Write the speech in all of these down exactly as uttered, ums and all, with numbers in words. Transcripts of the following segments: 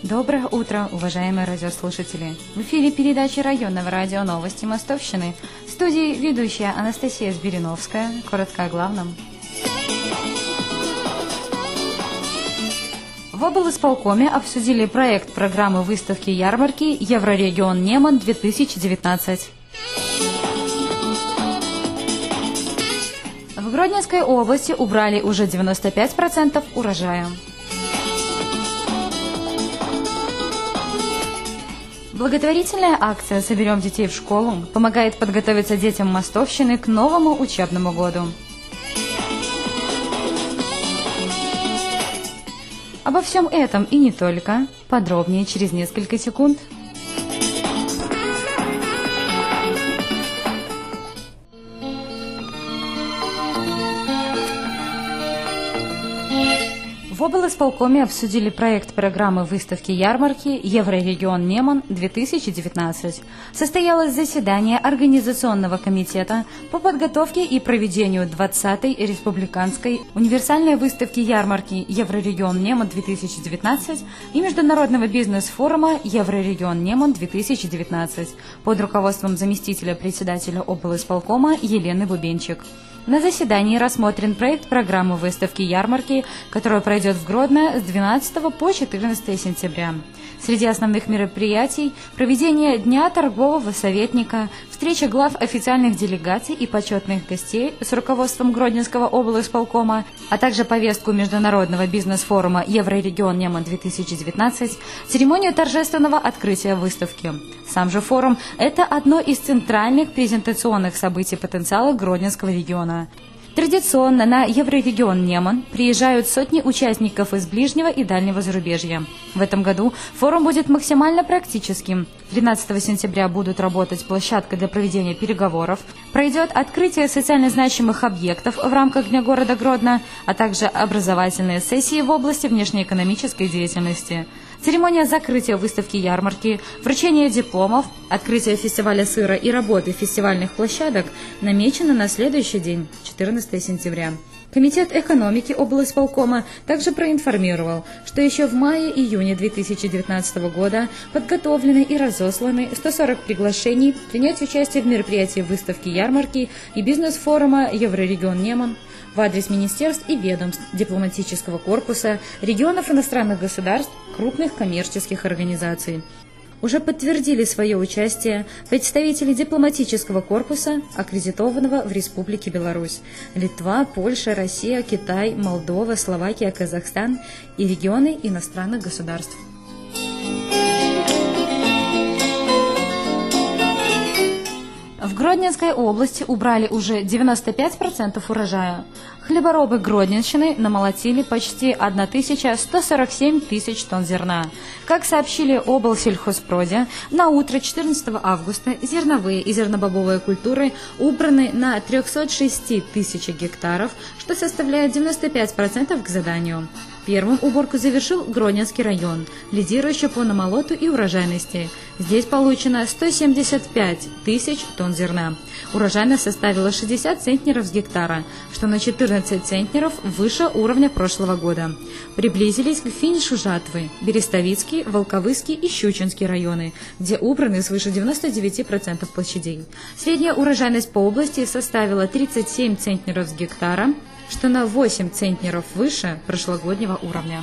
Доброе утро, уважаемые радиослушатели! В эфире передачи районного радио «Новости Мостовщины». В студии ведущая Анастасия Збириновская. Коротко о главном. В облисполкоме обсудили проект программы выставки ярмарки «Еврорегион Неман-две тысячи девятнадцать». В Гродненской области убрали уже девяносто пять процентов урожая. Благотворительная акция «Соберем детей в школу» помогает подготовиться детям Мостовщины к новому учебному году. Обо всем этом и не только. Подробнее через несколько секунд. В облисполкоме обсудили проект программы выставки ярмарки «Еврорегион Неман-две тысячи девятнадцать». Состоялось заседание Организационного комитета по подготовке и проведению двадцатой республиканской универсальной выставки ярмарки «Еврорегион Неман-две тысячи девятнадцать» и Международного бизнес-форума «Еврорегион Неман-две тысячи девятнадцать» под руководством заместителя председателя облисполкома Елены Бубенчик. На заседании рассмотрен проект программы выставки ярмарки, которая пройдет в Гродно с двенадцатого по четырнадцатое сентября. Среди основных мероприятий – проведение Дня торгового советника, встреча глав официальных делегаций и почетных гостей с руководством Гродненского облисполкома, а также повестку Международного бизнес-форума «Еврорегион Неман-две тысячи девятнадцать», церемонию торжественного открытия выставки. Сам же форум – это одно из центральных презентационных событий потенциала Гродненского региона. Традиционно на Еврорегион Неман приезжают сотни участников из ближнего и дальнего зарубежья. В этом году форум будет максимально практическим. тринадцатого сентября будут работать площадка для проведения переговоров, пройдет открытие социально значимых объектов в рамках Дня города Гродно, а также образовательные сессии в области внешнеэкономической деятельности. Церемония закрытия выставки ярмарки, вручение дипломов, открытие фестиваля сыра и работы фестивальных площадок намечено на следующий день, четырнадцатого сентября. Комитет экономики облисполкома также проинформировал, что еще в мае-июне две тысячи девятнадцатого года подготовлены и разосланы сто сорок приглашений принять участие в мероприятии выставки ярмарки и бизнес-форума «Еврорегион Неман» в адрес министерств и ведомств, дипломатического корпуса, регионов иностранных государств, крупных коммерческих организаций. Уже подтвердили свое участие представители дипломатического корпуса, аккредитованного в Республике Беларусь, Литва, Польша, Россия, Китай, Молдова, Словакия, Казахстан и регионы иностранных государств. В Гродненской области убрали уже девяносто пять процентов урожая. Хлеборобы Гродненщины намолотили почти тысяча сто сорок семь тысяч тонн зерна. Как сообщили облсельхозпроде, на утро четырнадцатого августа зерновые и зернобобовые культуры убраны на триста шесть тысяч гектаров, что составляет девяносто пять процентов к заданию. Первым уборку завершил Гродненский район, лидирующий по намолоту и урожайности. Здесь получено сто семьдесят пять тысяч тонн зерна. Урожайность составила шестьдесят центнеров с гектара, что на четырнадцать центнеров выше уровня прошлого года. Приблизились к финишу жатвы Берестовицкий, Волковыский и Щучинский районы, где убраны свыше девяноста девяти процентов площадей. Средняя урожайность по области составила тридцать семь центнеров с гектара, что на восемь центнеров выше прошлогоднего уровня.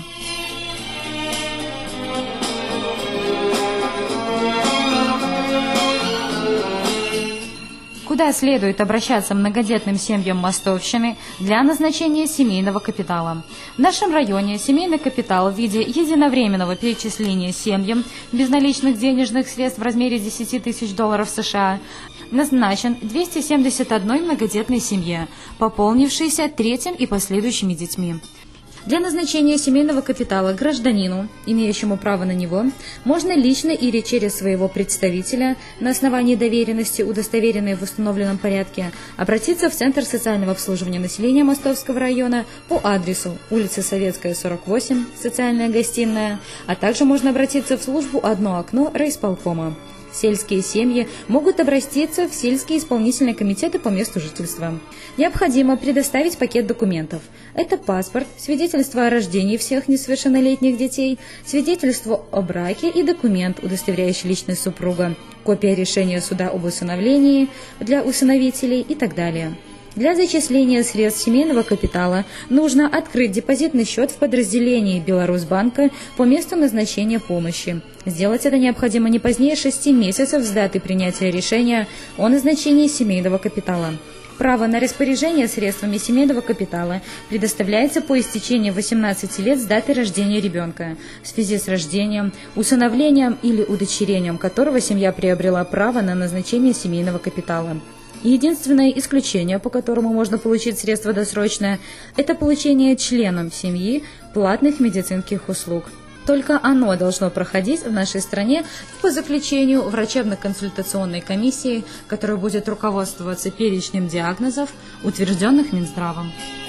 Куда следует обращаться многодетным семьям Мостовщины для назначения семейного капитала? В нашем районе семейный капитал в виде единовременного перечисления семьям безналичных денежных средств в размере десяти тысяч долларов США назначен двухсот семидесяти одной многодетной семье, пополнившейся третьим и последующими детьми. Для назначения семейного капитала гражданину, имеющему право на него, можно лично или через своего представителя на основании доверенности, удостоверенной в установленном порядке, обратиться в Центр социального обслуживания населения Мостовского района по адресу улица Советская, сорок восемь, социальная гостиная, а также можно обратиться в службу «Одно окно» райисполкома. Сельские семьи могут обратиться в сельские исполнительные комитеты по месту жительства. Необходимо предоставить пакет документов. Это паспорт, свидетельство о рождении всех несовершеннолетних детей, свидетельство о браке и документ, удостоверяющий личность супруга, копия решения суда об усыновлении для усыновителей и так далее. Для зачисления средств семейного капитала нужно открыть депозитный счет в подразделении Беларусьбанка по месту назначения помощи. Сделать это необходимо не позднее шести месяцев с даты принятия решения о назначении семейного капитала. Право на распоряжение средствами семейного капитала предоставляется по истечении восемнадцати лет с даты рождения ребенка, в связи с рождением, усыновлением или удочерением которого семья приобрела право на назначение семейного капитала. Единственное исключение, по которому можно получить средства досрочно, это получение членам семьи платных медицинских услуг. Только оно должно проходить в нашей стране по заключению врачебно-консультационной комиссии, которая будет руководствоваться перечнем диагнозов, утвержденных Минздравом.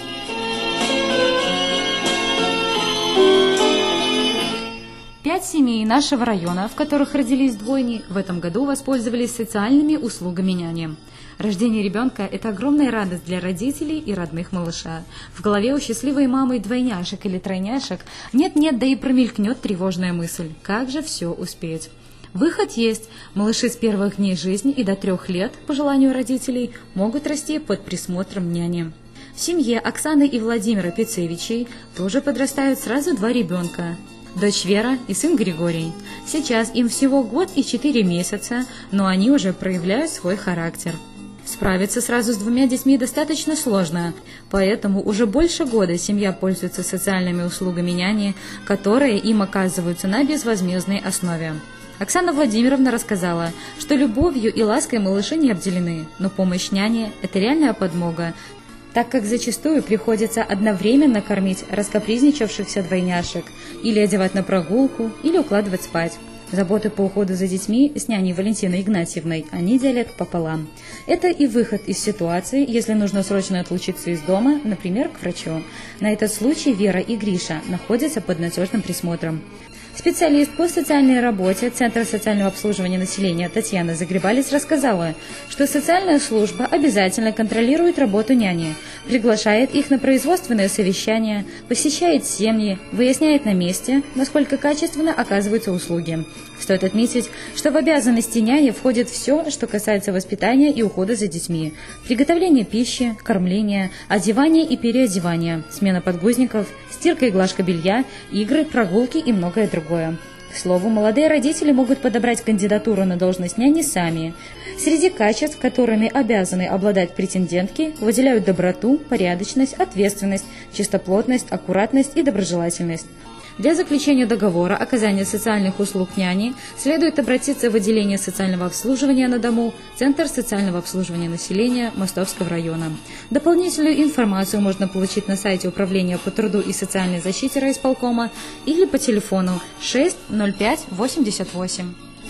Пять семей нашего района, в которых родились двойни, в этом году воспользовались социальными услугами няни. Рождение ребенка – это огромная радость для родителей и родных малыша. В голове у счастливой мамы двойняшек или тройняшек нет-нет, да и промелькнет тревожная мысль – как же все успеть? Выход есть. Малыши с первых дней жизни и до трех лет, по желанию родителей, могут расти под присмотром няни. В семье Оксаны и Владимира Пицевичей тоже подрастают сразу два ребенка. Дочь Вера и сын Григорий. Сейчас им всего год и четыре месяца, но они уже проявляют свой характер. Справиться сразу с двумя детьми достаточно сложно, поэтому уже больше года семья пользуется социальными услугами няни, которые им оказываются на безвозмездной основе. Оксана Владимировна рассказала, что любовью и лаской малыши не обделены, но помощь няни – это реальная подмога, так как зачастую приходится одновременно кормить раскапризничавшихся двойняшек, или одевать на прогулку, или укладывать спать. Заботы по уходу за детьми с няней Валентиной Игнатьевной они делят пополам. Это и выход из ситуации, если нужно срочно отлучиться из дома, например, к врачу. На этот случай Вера и Гриша находятся под надежным присмотром. Специалист по социальной работе Центра социального обслуживания населения Татьяна Загребалец рассказала, что социальная служба обязательно контролирует работу няни, приглашает их на производственное совещание, посещает семьи, выясняет на месте, насколько качественно оказываются услуги. Стоит отметить, что в обязанности няни входит все, что касается воспитания и ухода за детьми: приготовление пищи, кормление, одевание и переодевание, смена подгузников, стирка и глажка белья, игры, прогулки и многое другое. К слову, молодые родители могут подобрать кандидатуру на должность няни сами. Среди качеств, которыми обязаны обладать претендентки, выделяют доброту, порядочность, ответственность, чистоплотность, аккуратность и доброжелательность. Для заключения договора оказания социальных услуг няни следует обратиться в отделение социального обслуживания на дому, Центр социального обслуживания населения Мостовского района. Дополнительную информацию можно получить на сайте Управления по труду и социальной защите райисполкома или по телефону шесть ноль пять восемьдесят восемь.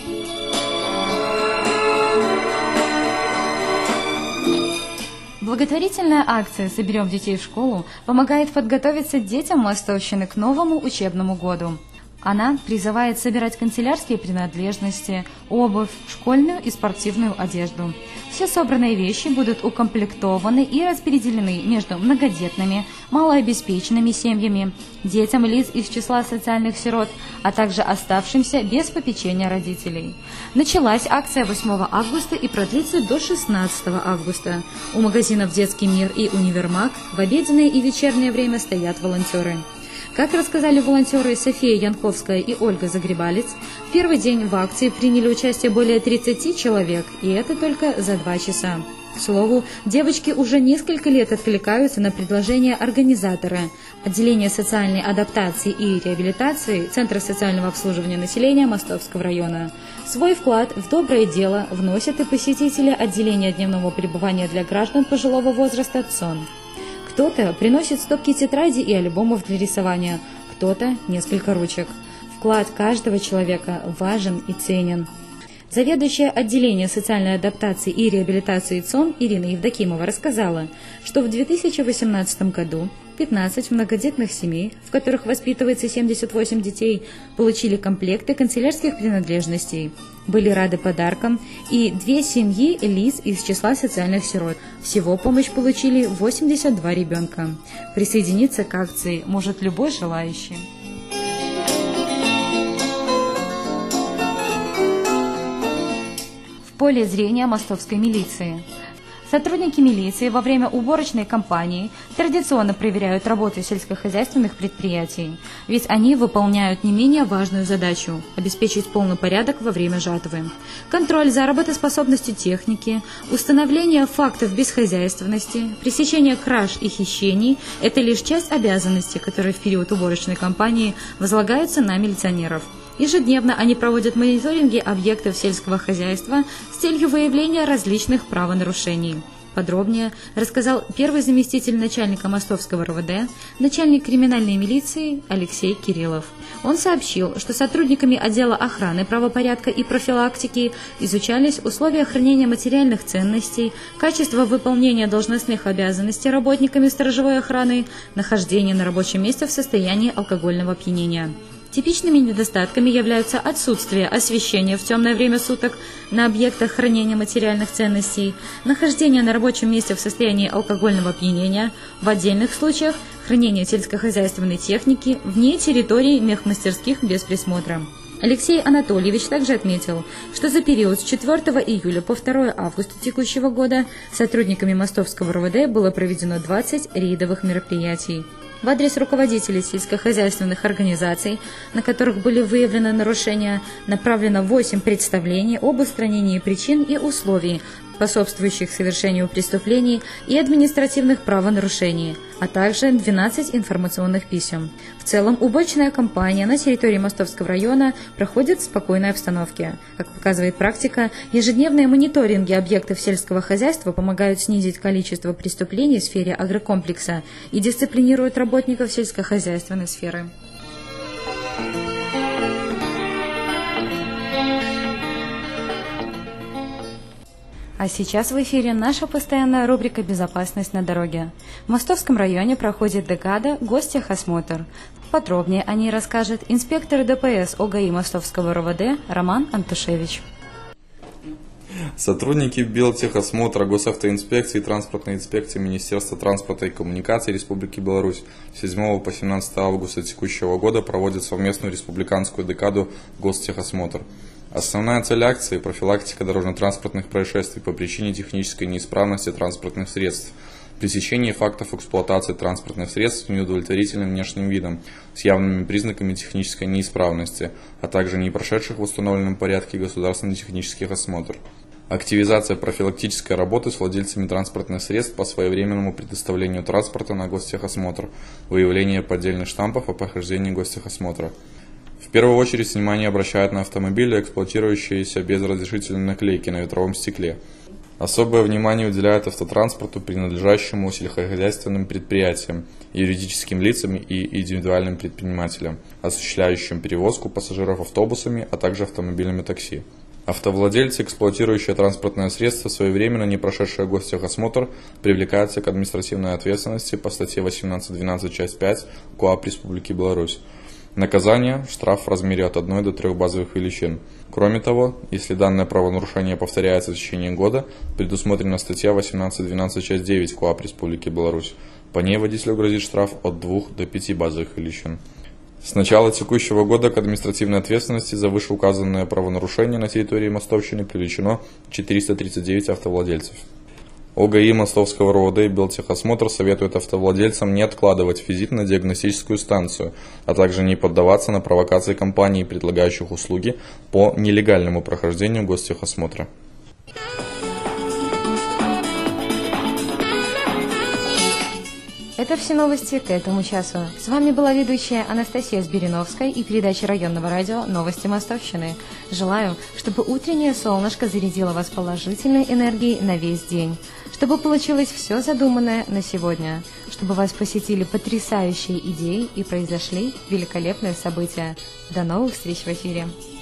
Благотворительная акция «Соберем детей в школу» помогает подготовиться детям Мостовщины к новому учебному году. Она призывает собирать канцелярские принадлежности, обувь, школьную и спортивную одежду. Все собранные вещи будут укомплектованы и распределены между многодетными, малообеспеченными семьями, детям лиц из числа социальных сирот, а также оставшимся без попечения родителей. Началась акция восьмого августа и продлится до шестнадцатого августа. У магазинов «Детский мир» и «Универмаг» в обеденное и вечернее время стоят волонтеры. Как рассказали волонтеры София Янковская и Ольга Загребалец, в первый день в акции приняли участие более тридцати человек, и это только за два часа. К слову, девочки уже несколько лет откликаются на предложение организатора отделения социальной адаптации и реабилитации Центра социального обслуживания населения Мостовского района. Свой вклад в доброе дело вносят и посетители отделения дневного пребывания для граждан пожилого возраста ЦОН. Кто-то приносит стопки тетрадей и альбомов для рисования, кто-то несколько ручек. Вклад каждого человека важен и ценен. Заведующая отделением социальной адаптации и реабилитации ЦОН Ирина Евдокимова рассказала, что в две тысячи восемнадцатом году пятнадцать многодетных семей, в которых воспитывается семьдесят восемь детей, получили комплекты канцелярских принадлежностей, были рады подаркам, и две семьи лиц из числа социальных сирот. Всего помощь получили восемьдесят два ребенка. Присоединиться к акции может любой желающий. В поле зрения мостовской милиции. Сотрудники милиции во время уборочной кампании традиционно проверяют работу сельскохозяйственных предприятий, ведь они выполняют не менее важную задачу – обеспечить полный порядок во время жатвы. Контроль за работоспособностью техники, установление фактов безхозяйственности, пресечение краж и хищений – это лишь часть обязанностей, которые в период уборочной кампании возлагаются на милиционеров. Ежедневно они проводят мониторинги объектов сельского хозяйства с целью выявления различных правонарушений. Подробнее рассказал первый заместитель начальника Мостовского РОВД, начальник криминальной милиции Алексей Кириллов. Он сообщил, что сотрудниками отдела охраны правопорядка и профилактики изучались условия хранения материальных ценностей, качество выполнения должностных обязанностей работниками сторожевой охраны, нахождение на рабочем месте в состоянии алкогольного опьянения. Типичными недостатками являются отсутствие освещения в темное время суток на объектах хранения материальных ценностей, нахождение на рабочем месте в состоянии алкогольного опьянения, в отдельных случаях хранение сельскохозяйственной техники вне территории мехмастерских без присмотра. Алексей Анатольевич также отметил, что за период с четвёртого июля по второе августа текущего года сотрудниками Мостовского РОВД было проведено двадцать рейдовых мероприятий. В адрес руководителей сельскохозяйственных организаций, на которых были выявлены нарушения, направлено восемь представлений об устранении причин и условий, способствующих совершению преступлений и административных правонарушений, а также двенадцать информационных писем. В целом, уборочная кампания на территории Мостовского района проходит в спокойной обстановке. Как показывает практика, ежедневные мониторинги объектов сельского хозяйства помогают снизить количество преступлений в сфере агрокомплекса и дисциплинируют работников сельскохозяйственной сферы. А сейчас в эфире наша постоянная рубрика «Безопасность на дороге». В Мостовском районе проходит декада «Гостехосмотр». Подробнее о ней расскажет инспектор ДПС ОГАИ Мостовского РОВД Роман Антушевич. Сотрудники Белтехосмотра, Госавтоинспекции и Транспортной инспекции Министерства транспорта и коммуникаций Республики Беларусь с седьмого по семнадцатое августа текущего года проводят совместную республиканскую декаду «Гостехосмотр». Основная цель акции – профилактика дорожно-транспортных происшествий по причине технической неисправности транспортных средств, пресечение фактов эксплуатации транспортных средств с неудовлетворительным внешним видом, с явными признаками технической неисправности, а также не прошедших в установленном порядке государственный технический осмотр. Активизация профилактической работы с владельцами транспортных средств по своевременному предоставлению транспорта на гостехосмотр, выявление поддельных штампов о прохождении гостехосмотра. В первую очередь внимание обращают на автомобили, эксплуатирующиеся без разрешительной наклейки на ветровом стекле. Особое внимание уделяют автотранспорту, принадлежащему сельскохозяйственным предприятиям, юридическим лицам и индивидуальным предпринимателям, осуществляющим перевозку пассажиров автобусами, а также автомобилями такси. Автовладельцы, эксплуатирующие транспортное средство, своевременно не прошедшие гостехосмотр, привлекаются к административной ответственности по статье восемнадцать двенадцать часть пять КоАП Республики Беларусь. Наказание – штраф в размере от одной до трёх базовых величин. Кроме того, если данное правонарушение повторяется в течение года, предусмотрена статья восемнадцать двенадцать часть девять КоАП Республики Беларусь. По ней водителю грозит штраф от двух до пяти базовых величин. С начала текущего года к административной ответственности за вышеуказанное правонарушение на территории Мостовщины привлечено четыреста тридцать девять автовладельцев. ОГАИ Мостовского РОВД и Белтехосмотр советует автовладельцам не откладывать визит на диагностическую станцию, а также не поддаваться на провокации компаний, предлагающих услуги по нелегальному прохождению гостехосмотра. Это все новости к этому часу. С вами была ведущая Анастасия Сбериновская и передача районного радио «Новости Мостовщины». Желаю, чтобы утреннее солнышко зарядило вас положительной энергией на весь день, чтобы получилось все задуманное на сегодня, чтобы вас посетили потрясающие идеи и произошли великолепные события. До новых встреч в эфире!